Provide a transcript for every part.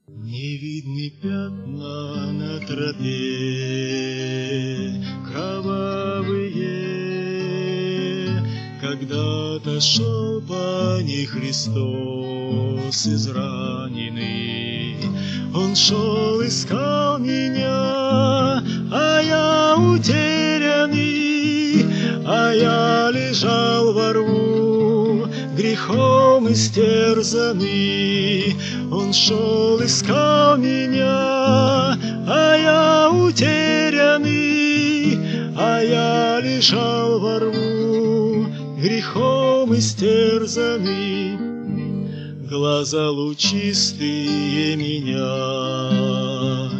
Не видны пятна на тропе кровавые, когда-то шел по ней Христос израненный. Он шел, искал меня, а я утерянный, а я лежал во рву, грехом истерзанный. Он шел, искал меня, а я утерянный, а я лежал во рву, грехом истерзанный. Глаза лучистые меня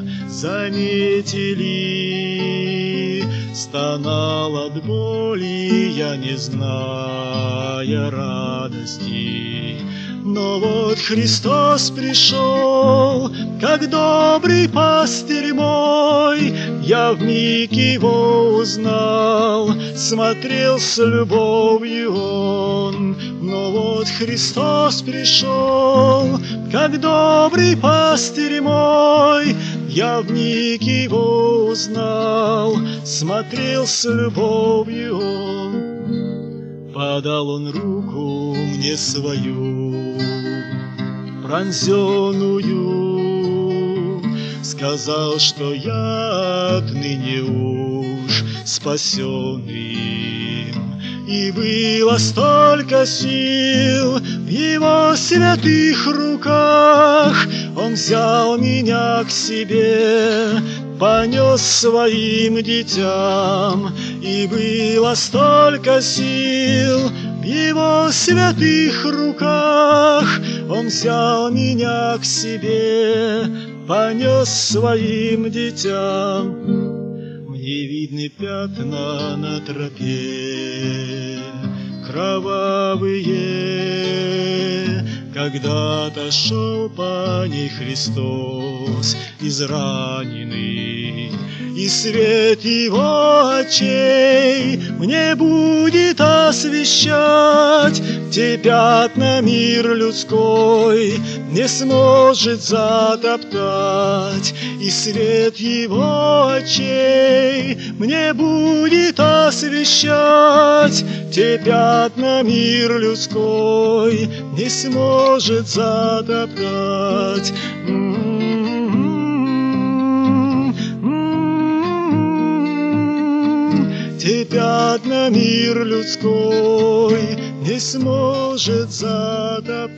заметили, стонал от боли я, не зная радости. Но вот Христос пришел, как добрый пастырь мой, я вмиг его узнал, смотрел с любовью он. Но вот Христос пришел, как добрый пастырь мой, я вмиг его узнал, смотрел с любовью он. Подал он руку мне свою, пронзенную, сказал, что я отныне уж спасенный. И было столько сил в его святых руках, он взял меня к себе, понес своим детям. И было столько сил в его святых руках, он взял меня к себе, понес своим детям. Мне видны пятна на тропе кровавые, когда-то шел по ней Христос израненный. И свет его очей мне будет освещать, те пятна мир людской не сможет затоптать. И свет его очей мне будет освещать, те пятна мир людской не сможет затоптать. Те пятна мир людской не сможет затоптать.